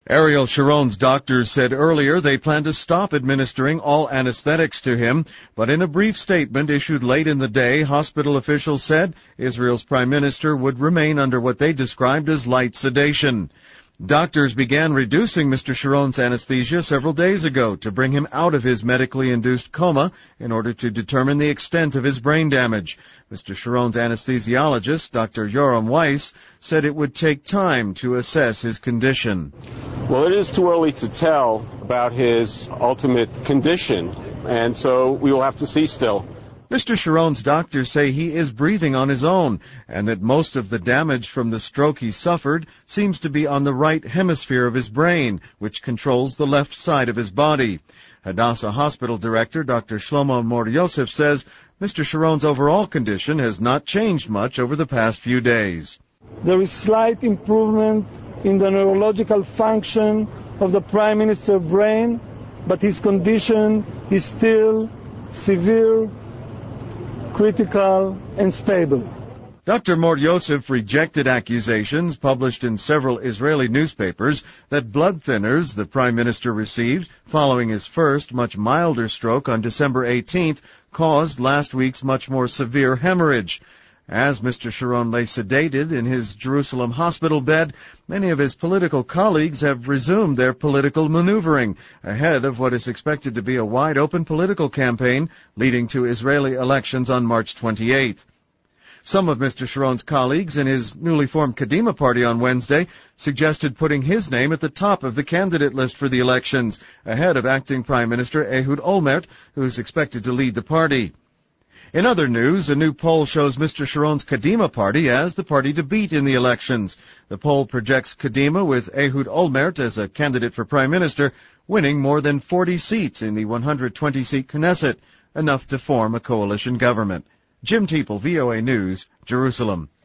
Ariel Sharon's doctors said earlier they plan to stop administering all anesthetics to him, but in a brief statement issued late in the day, hospital officials said Israel's prime minister would remain under what they described as light sedation. Doctors began reducing Mr. Sharon's anesthesia several days ago to bring him out of his medically induced coma in order to determine the extent of his brain damage. Mr. Sharon's anesthesiologist, Dr. Yoram Weiss, said it would take time to assess his condition. Well, it is too early to tell about his ultimate condition, and so we will have to see still. Mr. Sharon's doctors say he is breathing on his own and that most of the damage from the stroke he suffered seems to be on the right hemisphere of his brain, which controls the left side of his body. Hadassah Hospital Director Dr. Shlomo Mor-Yosef says Mr. Sharon's overall condition has not changed much over the past few days. There is slight improvement in the neurological function of the Prime Minister's brain, but his condition is still severe, critical, and stable. Dr. Mor-Yosef rejected accusations published in several Israeli newspapers that blood thinners the Prime Minister received following his first, much milder stroke on December 18th caused last week's much more severe hemorrhage. As Mr. Sharon lay sedated in his Jerusalem hospital bed, many of his political colleagues have resumed their political maneuvering ahead of what is expected to be a wide-open political campaign leading to Israeli elections on March 28th. Some of Mr. Sharon's colleagues in his newly formed Kadima party on Wednesday suggested putting his name at the top of the candidate list for the elections, ahead of acting Prime Minister Ehud Olmert, who is expected to lead the party. In other news, a new poll shows Mr. Sharon's Kadima party as the party to beat in the elections. The poll projects Kadima with Ehud Olmert as a candidate for Prime Minister, winning more than 40 seats in the 120-seat Knesset, enough to form a coalition government. Jim Teeple, VOA News, Jerusalem.